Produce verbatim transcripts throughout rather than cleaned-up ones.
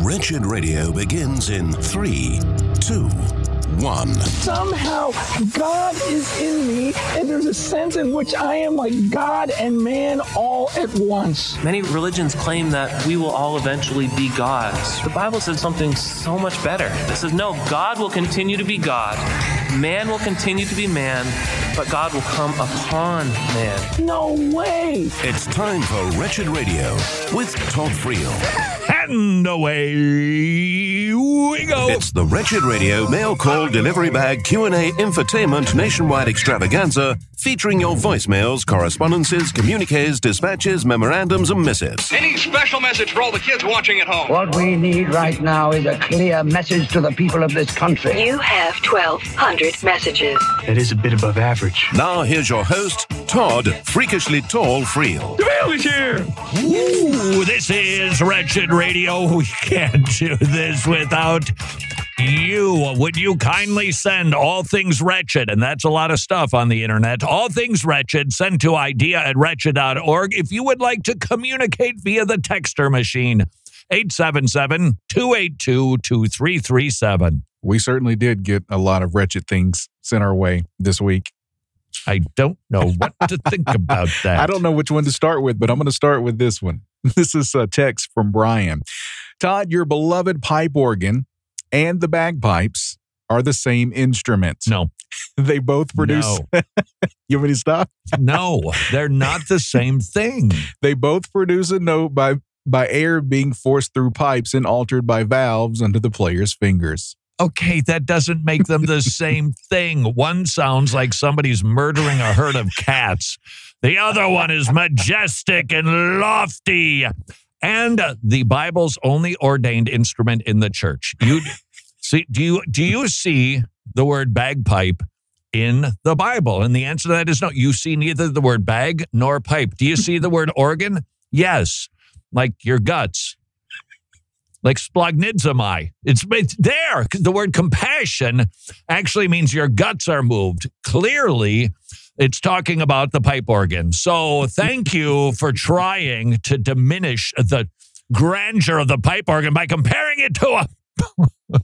Wretched Radio begins in three, two, one. Somehow, God is in me, and there's a sense in which I am like God and man all at once. Many religions claim that we will all eventually be gods. The Bible says something so much better. It says, no, God will continue to be God. Man will continue to be man, but God will come upon man. No way! It's time for Wretched Radio with Todd Friel. And away we go. It's the Wretched Radio mail call delivery bag Q and A infotainment nationwide extravaganza featuring your voicemails, correspondences, communiques, dispatches, memorandums, and missives. Any special message for all the kids watching at home? What we need right now is a clear message to the people of this country. You have twelve hundred messages. That is a bit above average. Now here's your host, Todd Freakishly Tall Friel. The mail is here! Ooh, this is Wretched Radio. We can't do this without you. Would you kindly send all things wretched, and that's a lot of stuff on the internet, all things wretched, send to idea at wretched dot org if you would like to communicate via the texter machine, eight seven seven, two eight two, two three three seven. We certainly did get a lot of wretched things sent our way this week. I don't know what to think about that. I don't know which one to start with, but I'm going to start with this one. This is a text from Brian. Todd, your beloved pipe organ and the bagpipes are the same instrument. No. They both produce... No. You want me to stop? No, they're not the same thing. They both produce a note by, by air being forced through pipes and altered by valves under the player's fingers. Okay, that doesn't make them the same thing. One sounds like somebody's murdering a herd of cats. The other one is majestic and lofty. And the Bible's only ordained instrument in the church. You see, do you do you see the word bagpipe in the Bible? And the answer to that is no. You see neither the word bag nor pipe. Do you see the word organ? Yes, like your guts. Like splagnidzomai. It's, it's there. The word compassion actually means your guts are moved. Clearly, it's talking about the pipe organ. So thank you for trying to diminish the grandeur of the pipe organ by comparing it to a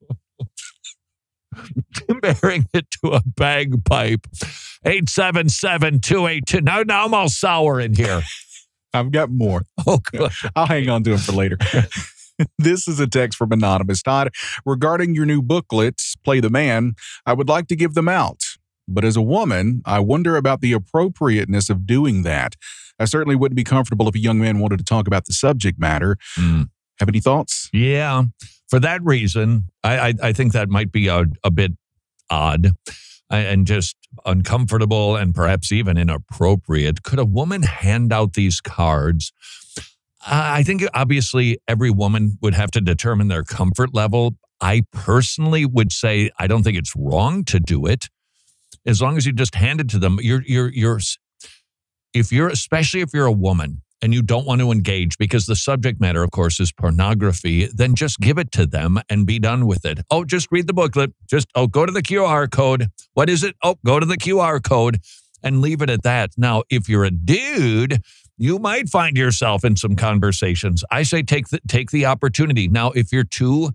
comparing it to a bagpipe. eight seven seven, two eight two. Now, now I'm all sour in here. I've got more. Oh, good. I'll hang on to them for later. This is a text from Anonymous. Todd, regarding your new booklets, Play the Man, I would like to give them out. But as a woman, I wonder about the appropriateness of doing that. I certainly wouldn't be comfortable if a young man wanted to talk about the subject matter. Mm. Have any thoughts? Yeah. For that reason, I, I, I think that might be a, a bit odd and just uncomfortable and perhaps even inappropriate. Could a woman hand out these cards? I think obviously every woman would have to determine their comfort level. I personally would say I don't think it's wrong to do it, as long as you just hand it to them. You're you're you're if you're especially if you're a woman and you don't want to engage because the subject matter, of course, is pornography, then just give it to them and be done with it. Oh, just read the booklet. Just oh, go to the Q R code. What is it? Oh, go to the Q R code and leave it at that. Now, if you're a dude, you might find yourself in some conversations. I say take the, take the opportunity. Now, if you're too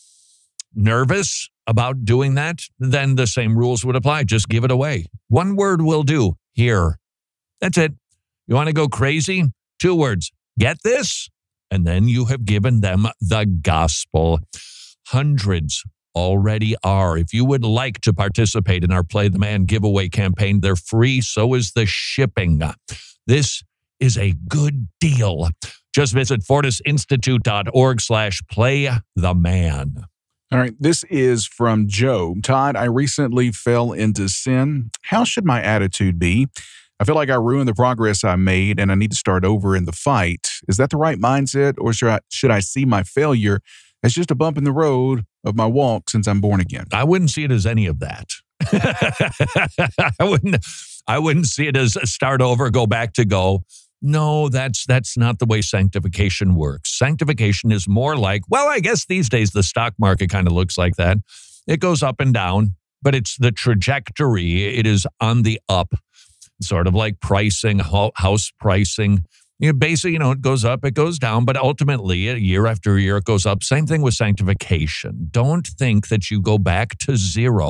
nervous about doing that, then the same rules would apply. Just give it away. One word will do. Here. That's it. You want to go crazy? Two words. Get this? And then you have given them the gospel. Hundreds already are. If you would like to participate in our Play the Man giveaway campaign, they're free. So is the shipping. This is a good deal. Just visit fortisinstitute.org slash play the man. All right. This is from Joe. Todd, I recently fell into sin. How should my attitude be? I feel like I ruined the progress I made and I need to start over in the fight. Is that the right mindset, or should I, should I see my failure as just a bump in the road of my walk since I'm born again? I wouldn't see it as any of that. I wouldn't I wouldn't see it as a start over, go back to go. No, that's that's not the way sanctification works. Sanctification is more like, well, I guess these days the stock market kind of looks like that. It goes up and down, but it's the trajectory. It is on the up, sort of like pricing, house pricing. You know, basically, you know, it goes up, it goes down, but ultimately, year after year, it goes up. Same thing with sanctification. Don't think that you go back to zero.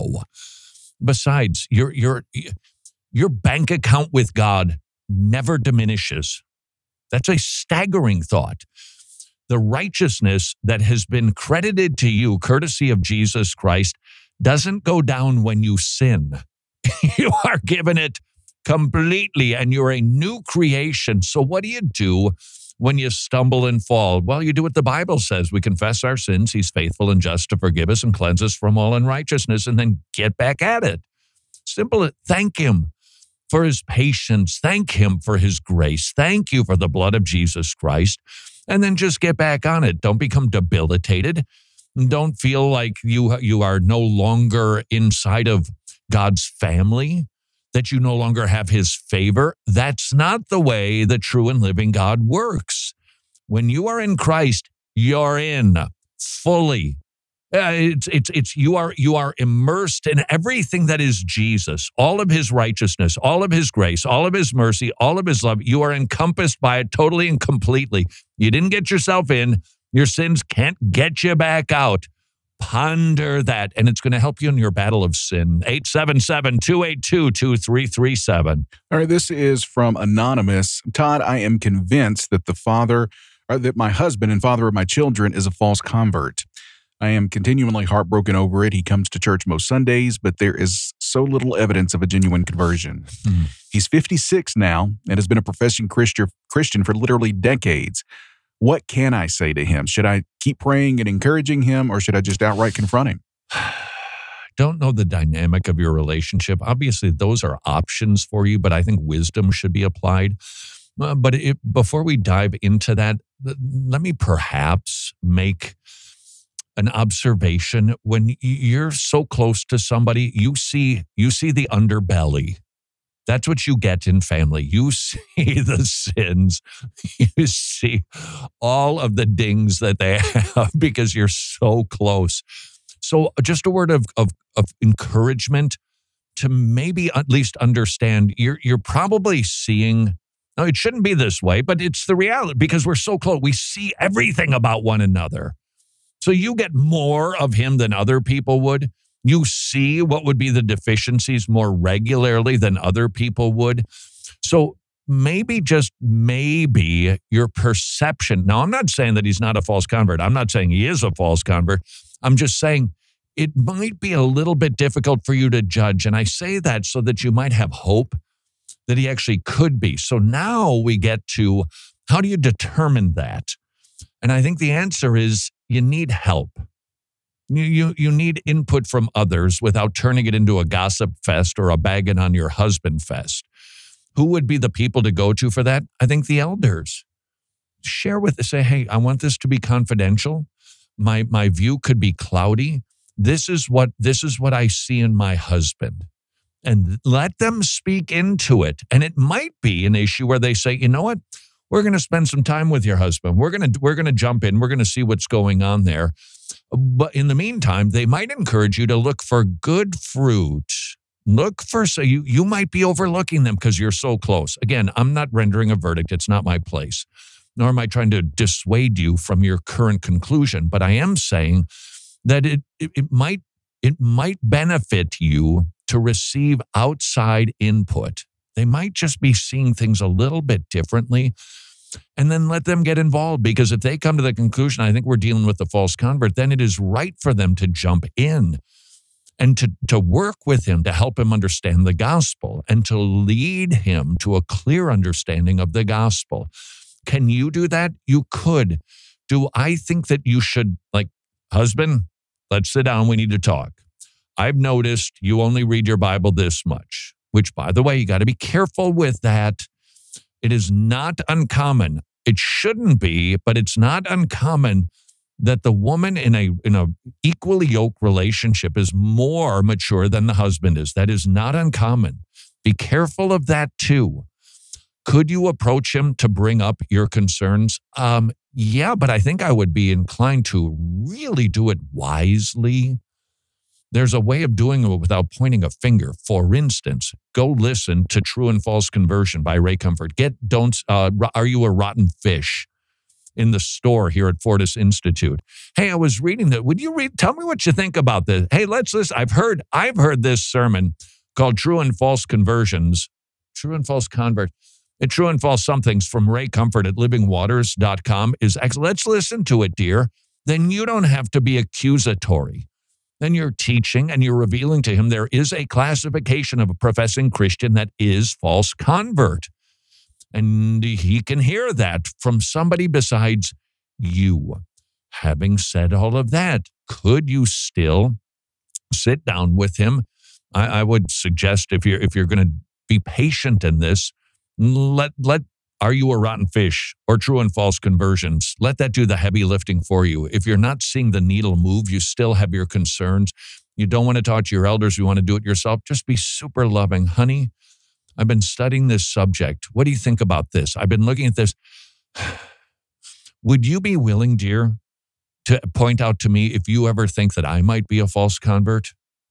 Besides, your your your bank account with God never diminishes. That's a staggering thought. The righteousness that has been credited to you, courtesy of Jesus Christ, doesn't go down when you sin. You are given it completely, and you're a new creation. So what do you do when you stumble and fall? Well, you do what the Bible says. We confess our sins. He's faithful and just to forgive us and cleanse us from all unrighteousness, and then get back at it. Simple. Thank him for his patience. Thank him for his grace. Thank you for the blood of Jesus Christ. And then just get back on it. Don't become debilitated. Don't feel like you, you are no longer inside of God's family, that you no longer have his favor. That's not the way the true and living God works. When you are in Christ, you're in fully. Uh, it's it's it's you are you are immersed in everything that is Jesus, all of his righteousness, all of his grace, all of his mercy, all of his love. You are encompassed by it totally and completely. You didn't get yourself in. Your sins can't get you back out. Ponder that, and it's going to help you in your battle of sin. eight seven seven, two eight two, two three three seven. All right, this is from Anonymous. Todd, I am convinced that the father, or that my husband and father of my children is a false convert. I am continually heartbroken over it. He comes to church most Sundays, but there is so little evidence of a genuine conversion. Hmm. He's fifty-six now and has been a professing Christian Christian for literally decades. What can I say to him? Should I keep praying and encouraging him, or should I just outright confront him? Don't know the dynamic of your relationship. Obviously, those are options for you, but I think wisdom should be applied. Uh, but it, before we dive into that, let me perhaps make an observation. When you're so close to somebody, you see you see the underbelly. That's what you get in family. You see the sins. You see all of the dings that they have because you're so close. So just a word of, of, of encouragement to maybe at least understand you're, you're probably seeing, no, it shouldn't be this way, but it's the reality because we're so close. We see everything about one another. So you get more of him than other people would. You see what would be the deficiencies more regularly than other people would. So maybe, just maybe, your perception. Now, I'm not saying that he's not a false convert. I'm not saying he is a false convert. I'm just saying it might be a little bit difficult for you to judge. And I say that so that you might have hope that he actually could be. So now we get to, how do you determine that? And I think the answer is you need help. You, you you need input from others without turning it into a gossip fest or a bagging on your husband fest. Who would be the people to go to for that? I think the elders. Share with, say, hey, I want this to be confidential. My my view could be cloudy. This is what this is what I see in my husband. And let them speak into it. And it might be an issue where they say, you know what? We're going to spend some time with your husband. We're going to we're going to jump in. We're going to see what's going on there. But in the meantime, they might encourage you to look for good fruit. Look for, so you, you might be overlooking them because you're so close. Again, I'm not rendering a verdict. It's not my place. Nor am I trying to dissuade you from your current conclusion. But I am saying that it it, it might it might benefit you to receive outside input. They might just be seeing things a little bit differently. And then let them get involved, because if they come to the conclusion, I think we're dealing with the false convert, then it is right for them to jump in and to, to work with him to help him understand the gospel and to lead him to a clear understanding of the gospel. Can you do that? You could. Do I think that you should, like, husband, let's sit down, we need to talk. I've noticed you only read your Bible this much, which, by the way, you got to be careful with that. It is not uncommon. It shouldn't be, but it's not uncommon that the woman in a in a equally yoked relationship is more mature than the husband is. That is not uncommon. Be careful of that too. Could you approach him to bring up your concerns? Um, yeah, but I think I would be inclined to really do it wisely. There's a way of doing it without pointing a finger. For instance, go listen to True and False Conversion by Ray Comfort. Get Don't uh, Are You a Rotten Fish in the store here at Fortis Institute. Hey, I was reading that. Would you read? Tell me what you think about this. Hey, let's listen. I've heard, I've heard this sermon called True and False Conversions. True and False Convert. And True and False Somethings from Ray Comfort at living waters dot com is excellent. Let's listen to it, dear. Then you don't have to be accusatory. Then you're teaching and you're revealing to him there is a classification of a professing Christian that is false convert. And he can hear that from somebody besides you. Having said all of that, could you still sit down with him? I, I would suggest if you're if you're going to be patient in this, let let Are You a Rotten Fish or True and False Conversions, let that do the heavy lifting for you. If you're not seeing the needle move, you still have your concerns. You don't want to talk to your elders. You want to do it yourself. Just be super loving. Honey, I've been studying this subject. What do you think about this? I've been looking at this. Would you be willing, dear, to point out to me if you ever think that I might be a false convert?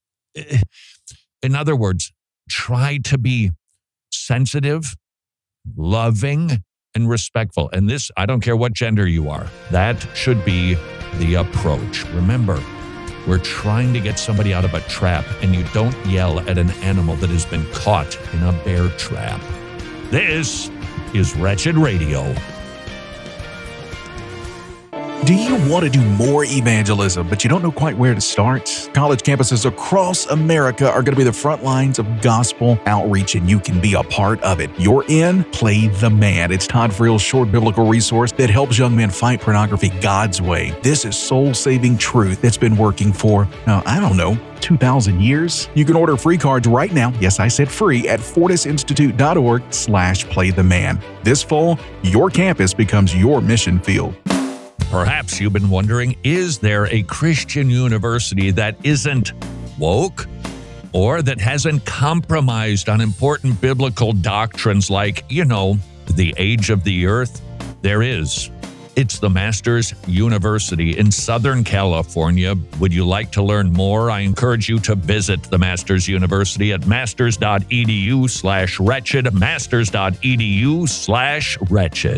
In other words, try to be sensitive, loving, and respectful. And this, I don't care what gender you are. That should be the approach. Remember, we're trying to get somebody out of a trap, and you don't yell at an animal that has been caught in a bear trap. This is Wretched Radio. Do you want to do more evangelism, but you don't know quite where to start? College campuses across America are going to be the front lines of gospel outreach, and you can be a part of it. You're in Play the Man. It's Todd Friel's short biblical resource that helps young men fight pornography God's way. This is soul-saving truth that's been working for, uh, I don't know, two thousand years. You can order free cards right now. Yes, I said free at fortisinstitute.org slash play the man. This fall, your campus becomes your mission field. Perhaps you've been wondering, is there a Christian university that isn't woke or that hasn't compromised on important biblical doctrines like, you know, the age of the earth? There is. It's the Masters University in Southern California. Would you like to learn more? I encourage you to visit the Masters University at masters.edu slash wretched, masters.edu slash wretched.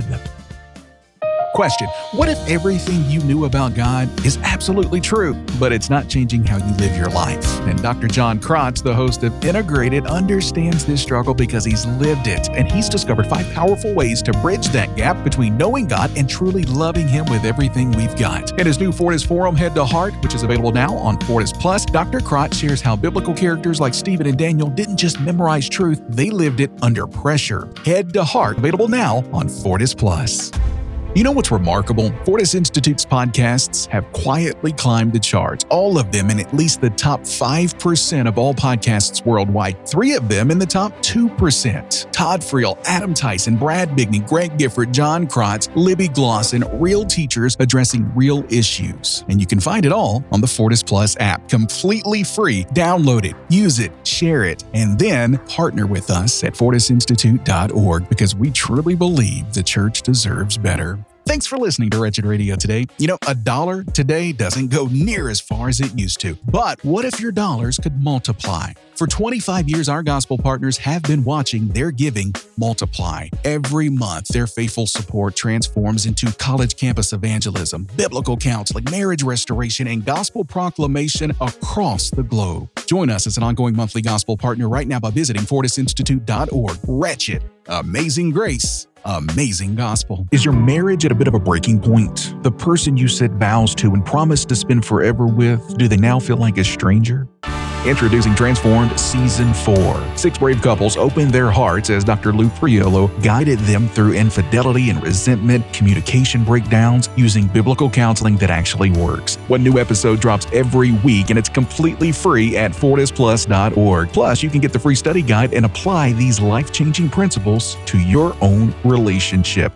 Question: what if everything you knew about God is absolutely true, but it's not changing how you live your life? And Doctor John Krotz, the host of Integrated, understands this struggle because he's lived it, and he's discovered five powerful ways to bridge that gap between knowing God and truly loving Him with everything we've got. In his new Fortis Forum, Head to Heart, which is available now on Fortis Plus, Doctor Krotz shares how biblical characters like Stephen and Daniel didn't just memorize truth, they lived it under pressure. Head to Heart, available now on Fortis Plus. You know what's remarkable? Fortis Institute's podcasts have quietly climbed the charts, all of them in at least the top five percent of all podcasts worldwide, three of them in the top two percent. Todd Friel, Adam Tyson, Brad Bigney, Greg Gifford, John Krotz, Libby Glosson, real teachers addressing real issues. And you can find it all on the Fortis Plus app, completely free. Download it, use it, share it, and then partner with us at fortis institute dot org because we truly believe the church deserves better. Thanks for listening to Wretched Radio today. You know, a dollar today doesn't go near as far as it used to. But what if your dollars could multiply? For twenty-five years, our gospel partners have been watching their giving multiply. Every month, their faithful support transforms into college campus evangelism, biblical counseling, marriage restoration, and gospel proclamation across the globe. Join us as an ongoing monthly gospel partner right now by visiting fortis institute dot org. Wretched, amazing grace, amazing gospel. Is your marriage at a bit of a breaking point? The person you said vows to and promised to spend forever with, do they now feel like a stranger? Introducing Transformed Season four. Six brave couples opened their hearts as Doctor Lou Priolo guided them through infidelity and resentment, communication breakdowns, using biblical counseling that actually works. One new episode drops every week, and it's completely free at fortis plus dot org. Plus, you can get the free study guide and apply these life-changing principles to your own relationship.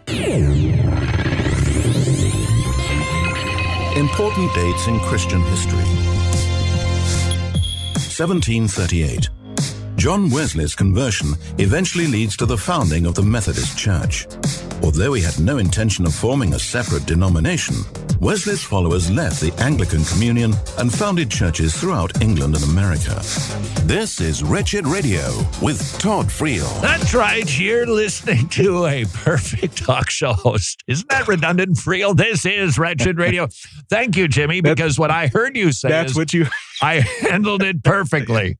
Important dates in Christian history. seventeen thirty-eight. John Wesley's conversion eventually leads to the founding of the Methodist Church. Although he had no intention of forming a separate denomination, Wesley's followers left the Anglican Communion and founded churches throughout England and America. This is Wretched Radio with Todd Friel. That's right. You're listening to a perfect talk show host. Isn't that redundant, Friel? This is Wretched Radio. Thank you, Jimmy, because what I heard you say That's is what you... I handled it perfectly.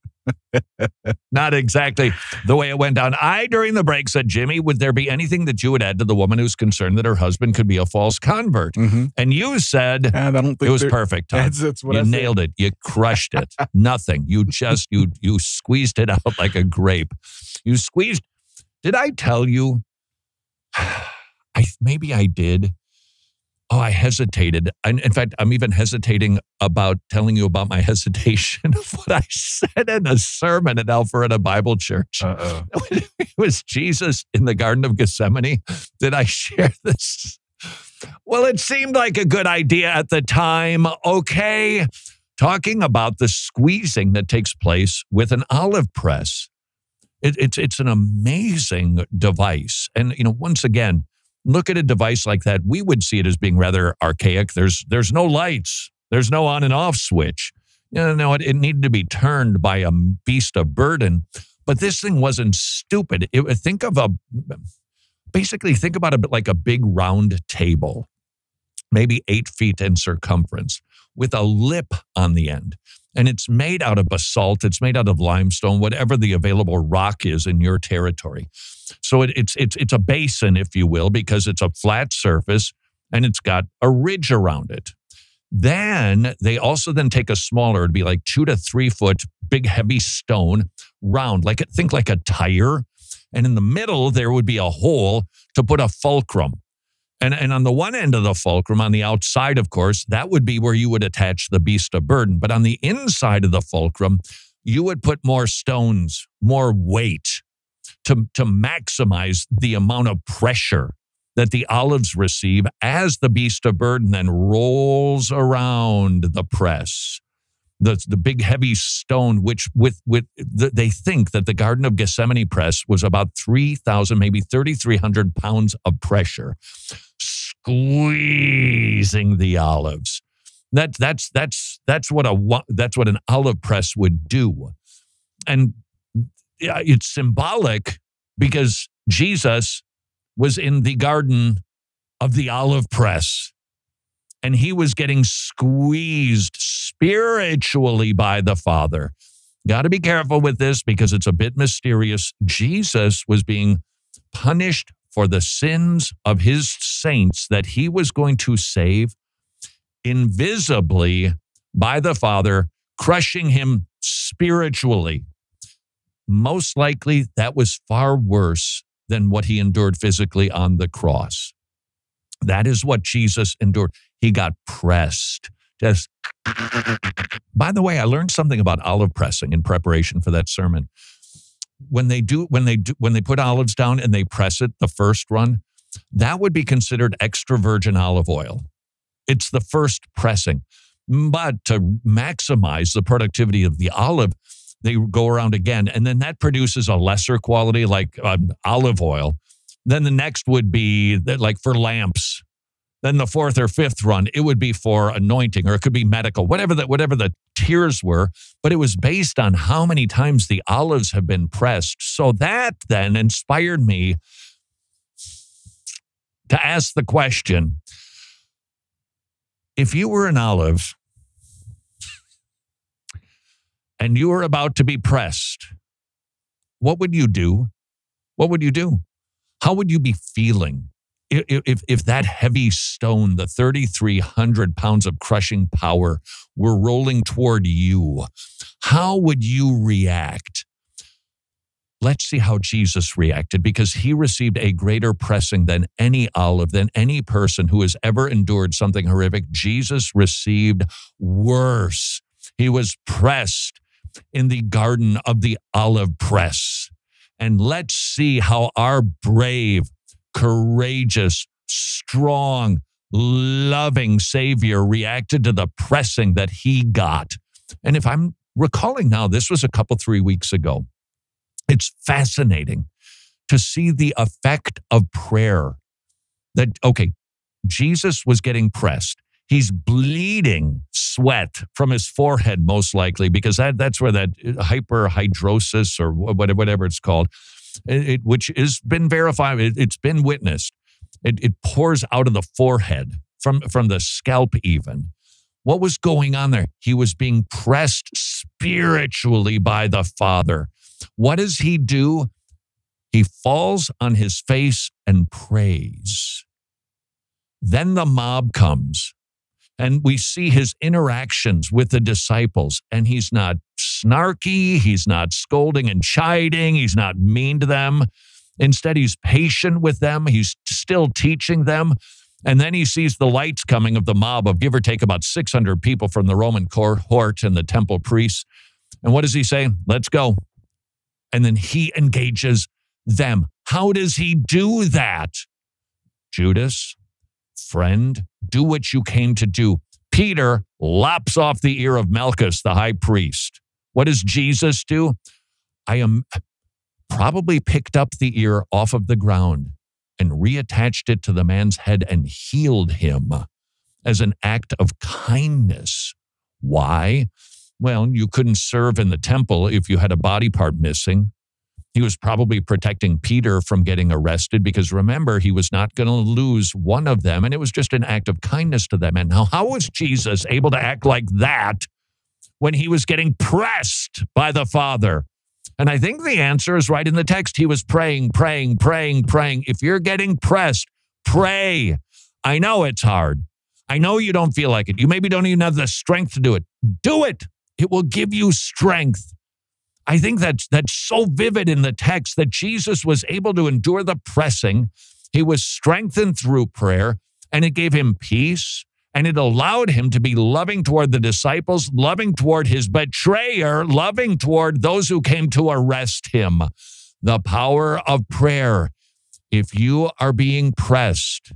Not exactly the way it went down. I, during the break, said, Jimmy, would there be anything that you would add to the woman who's concerned that her husband could be a false convert? Mm-hmm. And you said I don't think it was there- perfect. Todd. That's, that's what you I said. nailed it. You crushed it. Nothing. You just, you you squeezed it out like a grape. You squeezed. Did I tell you? I Maybe I did. Oh, I hesitated. And in fact, I'm even hesitating about telling you about my hesitation of what I said in a sermon at Alpharetta Bible Church. Uh-oh. It was Jesus in the Garden of Gethsemane. Did I share this? Well, it seemed like a good idea at the time. Okay. Talking about the squeezing that takes place with an olive press. It, it's, it's an amazing device. And, you know, once again, look at a device like that. We would see it as being rather archaic. There's there's no lights. There's no on and off switch. You know, it, it needed to be turned by a beast of burden. But this thing wasn't stupid. It, think of a, basically think about it like a big round table, maybe eight feet in circumference with a lip on the end. And it's made out of basalt. It's made out of limestone, whatever the available rock is in your territory. So it, it's it's it's a basin, if you will, because it's a flat surface and it's got a ridge around it. Then they also then take a smaller, it'd be like two to three foot, big heavy stone, round, like think like a tire. And in the middle, there would be a hole to put a fulcrum. And, and on the one end of the fulcrum, on the outside, of course, that would be where you would attach the beast of burden. But on the inside of the fulcrum, you would put more stones, more weight to, to maximize the amount of pressure that the olives receive as the beast of burden then rolls around the press. The, the big heavy stone, which with with the, they think that the Garden of Gethsemane press was about three thousand, maybe thirty-three hundred pounds of pressure, squeezing the olives. That that's that's that's what a that's what an olive press would do, and it's symbolic because Jesus was in the garden of the olive press. And he was getting squeezed spiritually by the Father. Got to be careful with this because it's a bit mysterious. Jesus was being punished for the sins of his saints that he was going to save invisibly by the Father, crushing him spiritually. Most likely, that was far worse than what he endured physically on the cross. That is what Jesus endured. He got pressed. Just. By the way, I learned something about olive pressing in preparation for that sermon. When they do, when they do, when they put olives down and they press it, the first run, that would be considered extra virgin olive oil. It's the first pressing. But to maximize the productivity of the olive, they go around again, and then that produces a lesser quality, like um, olive oil. Then the next would be like for lamps. Then the fourth or fifth run, it would be for anointing, or it could be medical, whatever the, whatever the tiers were. But it was based on how many times the olives have been pressed. So that then inspired me to ask the question, if you were an olive and you were about to be pressed, what would you do? What would you do? How would you be feeling if, if, if that heavy stone, the thirty-three hundred pounds of crushing power, were rolling toward you? How would you react? Let's see how Jesus reacted, because he received a greater pressing than any olive, than any person who has ever endured something horrific. Jesus received worse. He was pressed in the garden of the olive press. And let's see how our brave, courageous, strong, loving Savior reacted to the pressing that he got. And if I'm recalling now, this was a couple, three weeks ago. It's fascinating to see the effect of prayer. That, okay, Jesus was getting pressed. He's bleeding sweat from his forehead, most likely, because that, that's where that hyperhidrosis or whatever it's called, it, it, which has been verified, it, it's been witnessed. It, it pours out of the forehead, from, from the scalp even. What was going on there? He was being pressed spiritually by the Father. What does he do? He falls on his face and prays. Then the mob comes, and we see his interactions with the disciples, and he's not snarky, he's not scolding and chiding, he's not mean to them. Instead, he's patient with them, he's still teaching them. And then he sees the lights coming of the mob of give or take about six hundred people from the Roman cohort and the temple priests. And what does he say? Let's go. And then he engages them. How does he do that? Judas, friend, do what you came to do. Peter lops off the ear of Malchus, the high priest. What does Jesus do? I am probably picked up the ear off of the ground and reattached it to the man's head and healed him as an act of kindness. Why? Well, you couldn't serve in the temple if you had a body part missing. He was probably protecting Peter from getting arrested because remember, he was not going to lose one of them, and it was just an act of kindness to them. And now, how was Jesus able to act like that when he was getting pressed by the Father? And I think the answer is right in the text. He was praying, praying, praying, praying. If you're getting pressed, pray. I know it's hard. I know you don't feel like it. You maybe don't even have the strength to do it. Do it. It will give you strength. I think that's, that's so vivid in the text that Jesus was able to endure the pressing. He was strengthened through prayer, and it gave him peace, and it allowed him to be loving toward the disciples, loving toward his betrayer, loving toward those who came to arrest him. The power of prayer. If you are being pressed,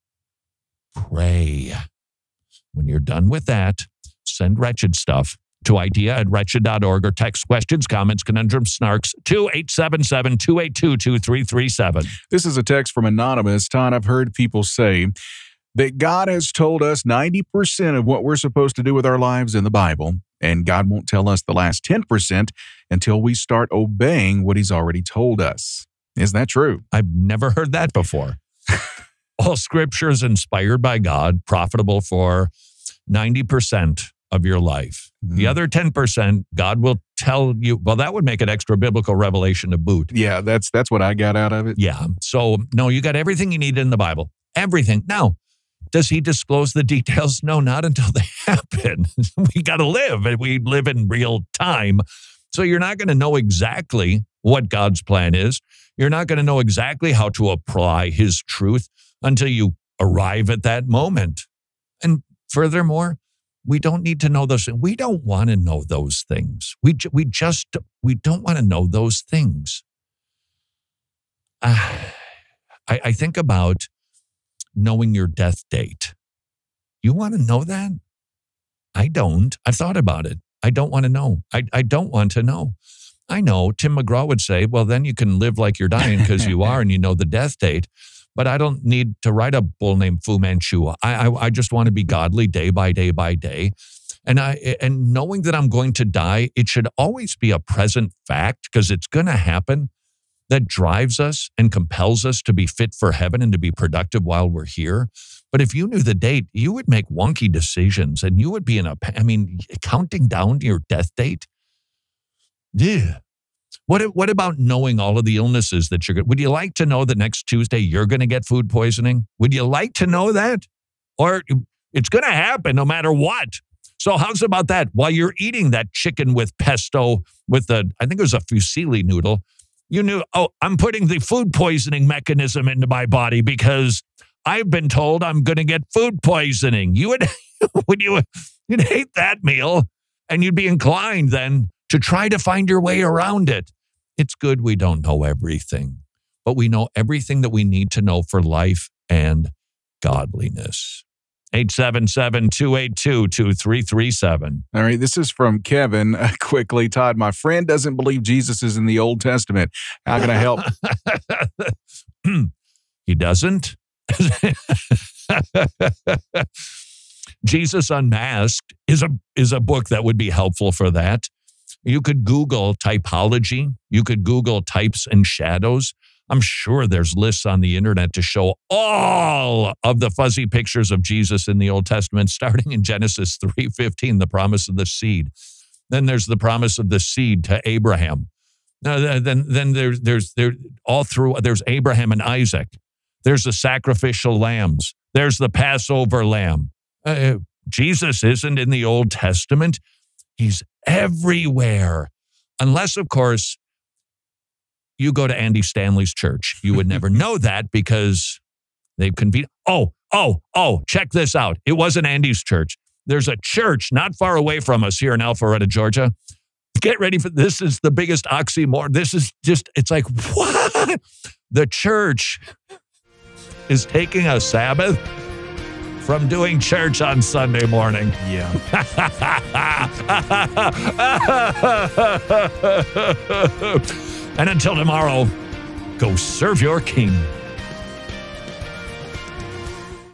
pray. When you're done with that, send wretched stuff to idea at wretched dot org or text questions, comments, conundrums, snarks to eight seven seven, two eight two, two three three seven. This is a text from Anonymous. Todd, I've heard people say that God has told us ninety percent of what we're supposed to do with our lives in the Bible, and God won't tell us the last ten percent until we start obeying what he's already told us. Is that true? I've never heard that before. All scripture is inspired by God, profitable for ninety percent of your life. Mm. The other ten percent, God will tell you, well, that would make it extra biblical revelation to boot. Yeah, that's that's what I got out of it. Yeah. So, no, you got everything you need in the Bible. Everything. Now, does he disclose the details? No, not until they happen. We got to live, and we live in real time. So you're not going to know exactly what God's plan is. You're not going to know exactly how to apply his truth until you arrive at that moment. And furthermore, we don't need to know those. We don't want to know those things. We we just, we don't want to know those things. Uh, I, I think about knowing your death date. You want to know that? I don't. I've thought about it. I don't want to know. I, I don't want to know. I know Tim McGraw would say, well, then you can live like you're dying because you are and you know the death date. But I don't need to write a bull named Fu Manchu. I, I I just want to be godly day by day by day. And I and knowing that I'm going to die, it should always be a present fact because it's going to happen that drives us and compels us to be fit for heaven and to be productive while we're here. But if you knew the date, you would make wonky decisions and you would be in a, I mean, counting down to your death date. Yeah. What what about knowing all of the illnesses that you're going to, would you like to know that next Tuesday you're going to get food poisoning? Would you like to know that? Or it's going to happen no matter what. So how's about that? While you're eating that chicken with pesto with the, I think it was a fusilli noodle, you knew, oh, I'm putting the food poisoning mechanism into my body because I've been told I'm going to get food poisoning. You would, would you, you'd hate that meal and you'd be inclined then to try to find your way around it. It's good we don't know everything, but we know everything that we need to know for life and godliness. eight seven seven, two eight two, two three three seven. All right, this is from Kevin. Uh, quickly, Todd, my friend doesn't believe Jesus is in the Old Testament. How can I help? He doesn't? Jesus Unmasked is a is a book that would be helpful for that. You could Google typology. You could Google types and shadows. I'm sure there's lists on the internet to show all of the fuzzy pictures of Jesus in the Old Testament, starting in Genesis three fifteen, the promise of the seed. Then there's the promise of the seed to Abraham. Now, then, then there's there's there all through there's Abraham and Isaac. There's the sacrificial lambs. There's the Passover lamb. Uh, Jesus isn't in the Old Testament. He's everywhere, unless, of course, you go to Andy Stanley's church. You would never know that because they've convened. Oh, oh, oh, check this out. It wasn't Andy's church. There's a church not far away from us here in Alpharetta, Georgia. Get ready for this. Is the biggest oxymoron. This is just, it's like, what? The church is taking a Sabbath from doing church on Sunday morning. Yeah. And until tomorrow, go serve your king.